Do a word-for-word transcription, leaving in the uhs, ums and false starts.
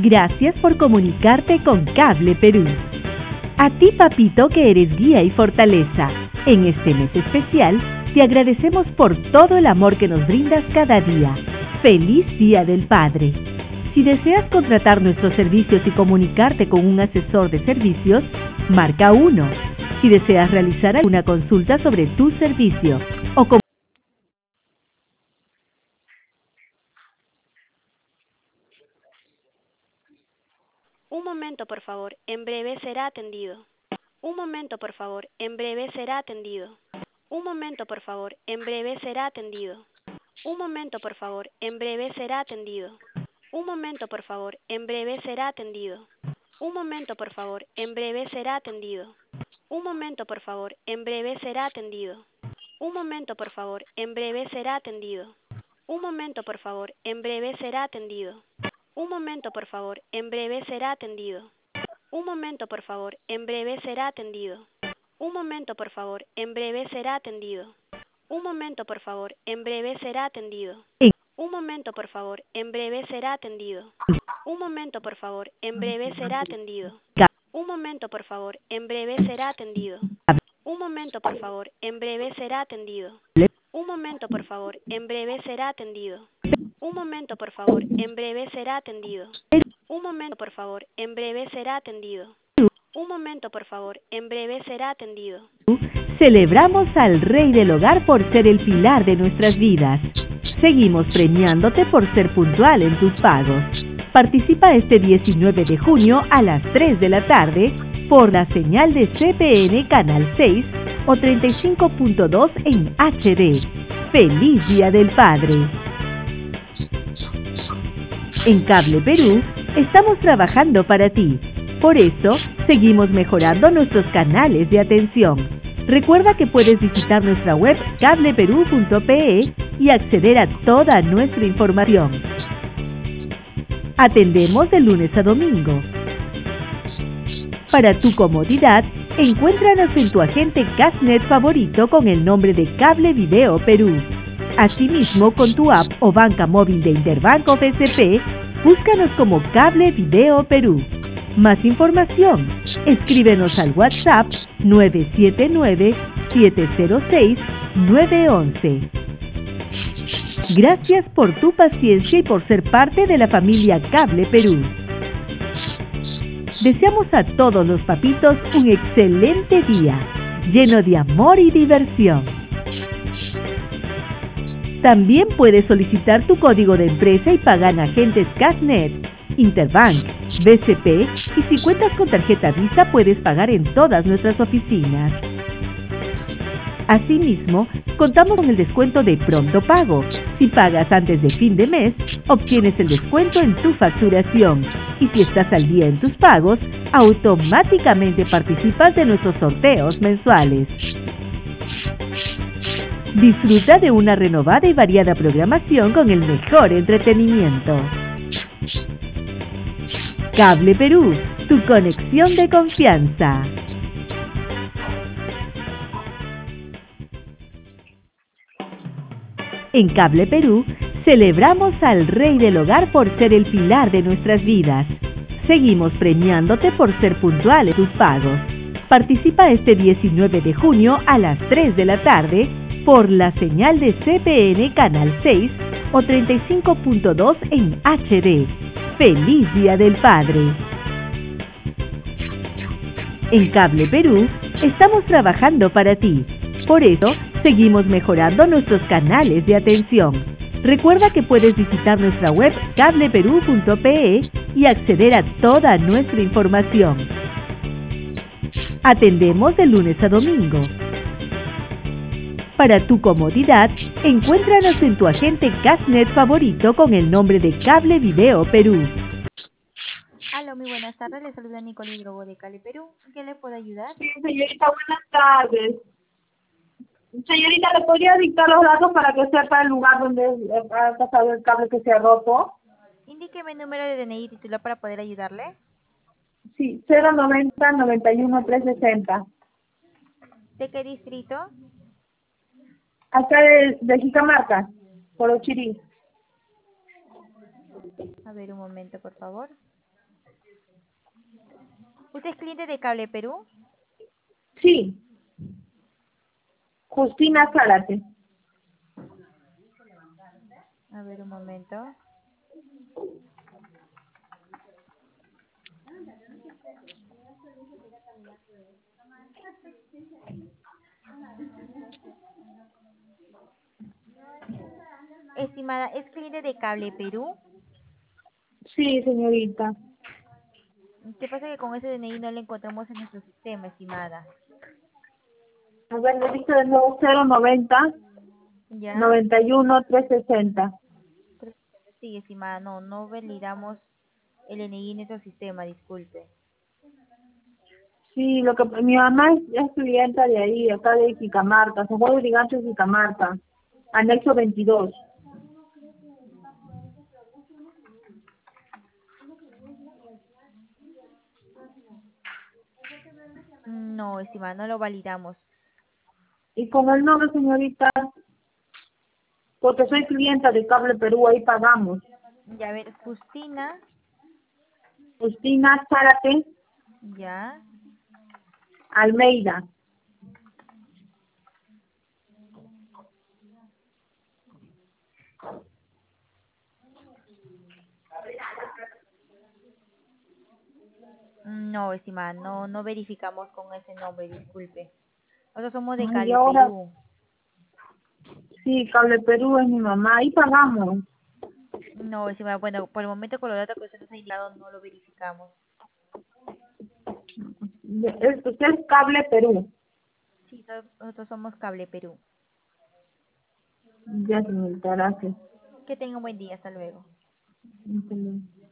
Gracias por comunicarte con Cable Perú. A ti, papito, que eres guía y fortaleza, en este mes especial, te agradecemos por todo el amor que nos brindas cada día. ¡Feliz Día del Padre! Si deseas contratar nuestros servicios y comunicarte con un asesor de servicios, marca uno. Si deseas realizar alguna consulta sobre tu servicio o com- Un momento, por favor. En breve será atendido. Un momento, por favor. En breve será atendido. Un momento, por favor. En breve será atendido. Un momento, por favor. En breve será atendido. Un momento, por favor. En breve será atendido. Un momento, por favor. En breve será atendido. Un momento, por favor. En breve será atendido. Un momento, por favor. En breve será atendido. Un momento, por favor. En breve será atendido. Un momento, por favor. En breve será atendido. Un momento, por favor. En breve será atendido. Un momento, por favor. En breve será atendido. Un momento, por favor. En breve será atendido. en- Un momento, por favor. En breve será atendido. Un momento, por favor. En breve será atendido. Un momento, por favor. En breve será atendido. Un momento, por favor. En breve será atendido. Un momento, por favor. En breve será atendido. Un momento, por favor. En breve será atendido. Un momento, por favor. En breve será atendido. Un momento, por favor. En breve será atendido. Celebramos al Rey del Hogar por ser el pilar de nuestras vidas. Seguimos premiándote por ser puntual en tus pagos. Participa este diecinueve de junio a las tres de la tarde por la señal de C P N Canal seis o treinta y cinco punto dos en H D. ¡Feliz Día del Padre! En Cable Perú estamos trabajando para ti. Por eso, seguimos mejorando nuestros canales de atención. Recuerda que puedes visitar nuestra web cable perú punto pe y acceder a toda nuestra información. Atendemos de lunes a domingo. Para tu comodidad, encuéntranos en tu agente Cashnet favorito con el nombre de Cable Video Perú. Asimismo, con tu app o banca móvil de Interbanco B C P, búscanos como Cable Video Perú. Más información, escríbenos al WhatsApp nueve siete nueve, siete cero seis, nueve uno uno. Gracias por tu paciencia y por ser parte de la familia Cable Perú. Deseamos a todos los papitos un excelente día, lleno de amor y diversión. También puedes solicitar tu código de empresa y pagar en agentes Cashnet, Interbank, B C P y si cuentas con tarjeta Visa puedes pagar en todas nuestras oficinas. Asimismo, contamos con el descuento de pronto pago. Si pagas antes de fin de mes, obtienes el descuento en tu facturación. Y si estás al día en tus pagos, automáticamente participas de nuestros sorteos mensuales. Disfruta de una renovada y variada programación con el mejor entretenimiento. Cable Perú, tu conexión de confianza. En Cable Perú, celebramos al Rey del Hogar por ser el pilar de nuestras vidas. Seguimos premiándote por ser puntual en tus pagos. Participa este diecinueve de junio a las tres de la tarde por la señal de C P N Canal seis o treinta y cinco punto dos en H D. ¡Feliz Día del Padre! En Cable Perú estamos trabajando para ti. Por eso, seguimos mejorando nuestros canales de atención. Recuerda que puedes visitar nuestra web cable perú punto pe y acceder a toda nuestra información. Atendemos de lunes a domingo. Para tu comodidad, encuéntranos en tu agente Cashnet favorito con el nombre de Cable Video Perú. Aló, muy buenas tardes. Le saluda Nicole Hidrobo de Cali, Perú. ¿En qué le puedo ayudar? Sí, señorita, buenas tardes. Señorita, ¿le podría dictar los datos para que sepa el lugar donde ha pasado el cable que se ha roto? Indíqueme el número de D N I titular para poder ayudarle. Sí, cero noventa, noventa y uno, trescientos sesenta. ¿De qué distrito? Acá de, de Jicamarca, por Ochirí. A ver, un momento, por favor. ¿Usted es cliente de Cable Perú? Sí. Justina Zárate. A ver, un momento. Estimada, ¿es cliente de Cable Perú? Sí, señorita. ¿Qué pasa que con ese D N I no lo encontramos en nuestro sistema, estimada? A ver, le dice de nuevo cero noventa ¿Ya? noventa y uno trescientos sesenta. Sí, estimada, no, no validamos el D N I en nuestro sistema, disculpe. Sí, lo que mi mamá es, es clienta de ahí, acá de Jicamarca, San Juan de Brigancho, Jicamarca, anexo veintidós. No, estimada, no lo validamos. Y con el nombre, señorita, porque soy clienta de Cable Perú, ahí pagamos. Ya, a ver, Justina, Justina Zárate ya. Almeida. No, estimada, no, no verificamos con ese nombre, disculpe. Nosotros somos de Ay, y Cable ahora, Perú. sí, Cable Perú es mi mamá, ahí pagamos. No, estimada, bueno, por el momento con los datos que usted nos ha indicado no lo verificamos. Es, usted es Cable Perú. Sí, so- nosotros somos Cable Perú. Ya, señorita, gracias. Que tenga un buen día, hasta luego. Hasta luego.